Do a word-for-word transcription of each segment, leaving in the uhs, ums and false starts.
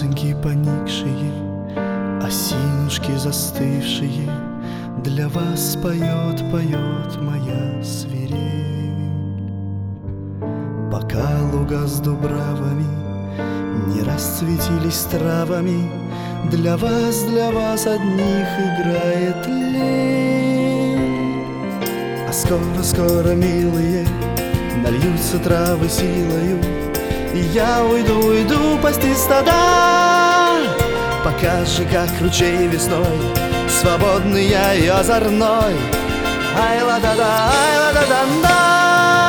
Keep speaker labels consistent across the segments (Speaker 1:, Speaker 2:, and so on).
Speaker 1: сосенки поникшие, осинушки застывшие, для вас поет, поет моя свирель. Пока луга с дубравами не расцветились травами, для вас, для вас одних играет лель. А скоро, скоро, милые, нальются травы силою, и я уйду, уйду пасти стада. Пока же, как ручей весной, свободный я и озорной. Ай-ла-да-да, ай-ла-да-да-да.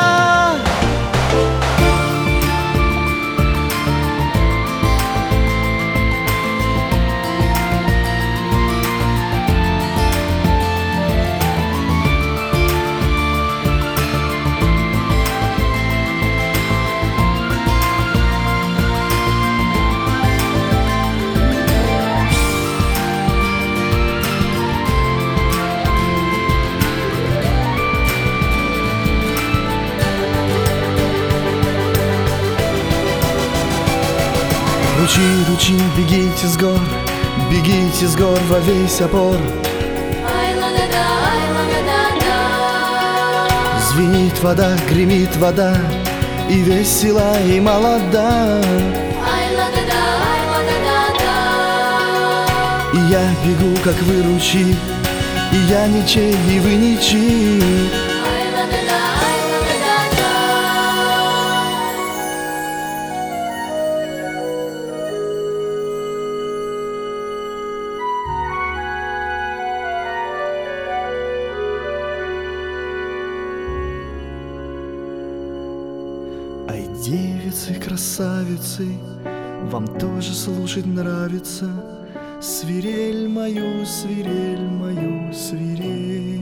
Speaker 1: Ручьи, ручьи, бегите с гор, бегите с гор во весь опор.
Speaker 2: Ай-ла-да-да, ай-ла-да-да-да.
Speaker 1: Звенит вода, гремит вода, и весела, и молода.
Speaker 2: Ай-ла-да-да, ай-ла-да-да-да.
Speaker 1: И я бегу, как вы ручьи, и я ничей, и вы ничьи.
Speaker 2: Ай-ла-да-да, ай-ла-да-да-да.
Speaker 1: Ай, девицы, красавицы, вам тоже слушать нравится свирель мою, свирель мою, свирель.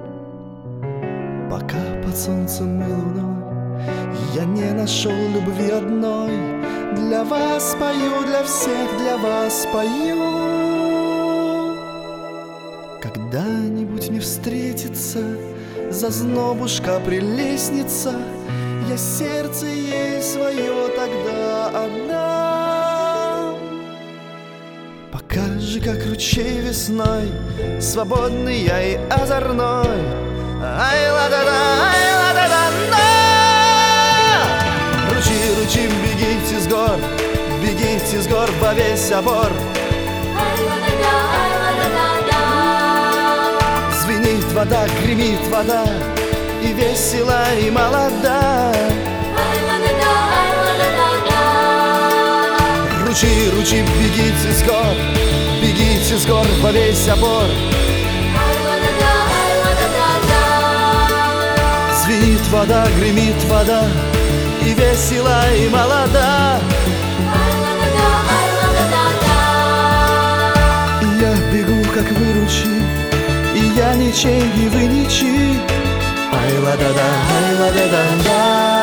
Speaker 1: Пока под солнцем и луной я не нашел любви одной, для вас пою, для всех, для вас пою. Когда-нибудь мне встретится зазнобушка прелестница, я сердце ей свое тогда отдам. Пока же, как ручей весной, свободный я и озорной. Ай-ла-да-да, ай-ла-да-да-да. Ручьи, ручьи, бегите с гор, бегите с гор во весь опор.
Speaker 2: Ай-ла-да-да, ай-ла-да-да-да.
Speaker 1: Звенит вода, гремит вода, и весела, и молода.
Speaker 2: Ай-ла-да-да, ай-ла-да-да-да.
Speaker 1: Ручьи, ручьи, бегите с гор, бегите с гор во весь опор.
Speaker 2: Ай-ла-да-да, ай-ла-да-да-да.
Speaker 1: Звенит вода, гремит вода, и весела, и молода.
Speaker 2: Ай-ла-да-да, ай-ла-да-да-да.
Speaker 1: И я бегу, как вы ручьи, и я ничей, и вы ничьи. Ай-ла-да-да, ай-ла-да-да-да.